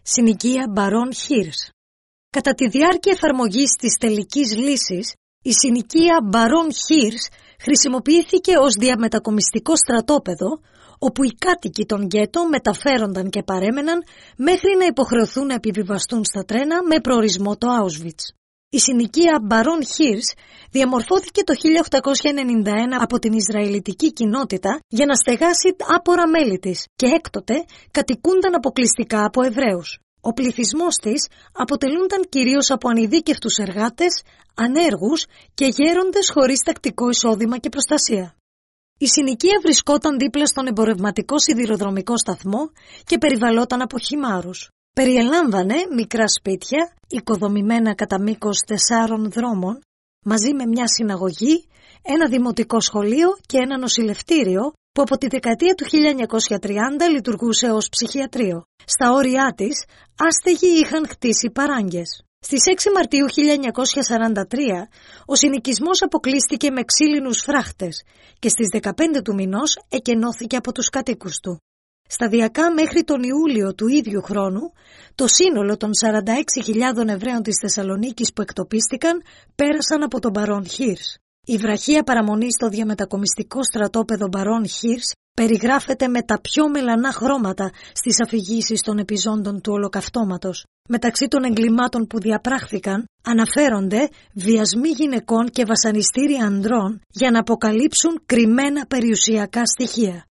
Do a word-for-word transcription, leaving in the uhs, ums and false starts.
Συνοικία Μπαρόν Χίρς. Κατά τη διάρκεια εφαρμογής της τελικής λύσης, η συνοικία Μπαρόν Χίρς χρησιμοποιήθηκε ως διαμετακομιστικό στρατόπεδο, όπου οι κάτοικοι των γκέτο μεταφέρονταν και παρέμεναν μέχρι να υποχρεωθούν να επιβιβαστούν στα τρένα με προορισμό το Auschwitz. Η συνοικία Μπαρόν Χίρς διαμορφώθηκε το χίλια οκτακόσια ενενήντα ένα από την Ισραηλιτική κοινότητα για να στεγάσει άπορα μέλη της και έκτοτε κατοικούνταν αποκλειστικά από Εβραίους. Ο πληθυσμός της αποτελούνταν κυρίως από ανειδίκευτους εργάτες, ανέργους και γέροντες χωρίς τακτικό εισόδημα και προστασία. Η συνοικία βρισκόταν δίπλα στον εμπορευματικό σιδηροδρομικό σταθμό και περιβαλλόταν από χυμάρους. Περιελάμβανε μικρά σπίτια, οικοδομημένα κατά μήκος τεσσάρων δρόμων, μαζί με μια συναγωγή, ένα δημοτικό σχολείο και ένα νοσηλευτήριο που από τη δεκαετία του χίλια εννιακόσια τριάντα λειτουργούσε ως ψυχιατρίο. Στα όρια της, άστεγοι είχαν χτίσει παράγκες. Στις έξι Μαρτίου χίλια εννιακόσια σαράντα τρία, ο συνοικισμός αποκλείστηκε με ξύλινους φράχτες και στις δεκαπέντε του μηνός εκενώθηκε από τους κατοίκους του. Σταδιακά μέχρι τον Ιούλιο του ίδιου χρόνου, το σύνολο των σαράντα έξι χιλιάδων Εβραίων της Θεσσαλονίκης που εκτοπίστηκαν πέρασαν από τον Μπαρόν Χίρς. Η βραχία παραμονή στο διαμετακομιστικό στρατόπεδο Μπαρόν Χίρς περιγράφεται με τα πιο μελανά χρώματα στις αφηγήσεις των επιζώντων του Ολοκαυτώματος. Μεταξύ των εγκλημάτων που διαπράχθηκαν αναφέρονται βιασμοί γυναικών και βασανιστήρια ανδρών για να αποκαλύψουν κρυμμένα περιουσιακά στοιχεία.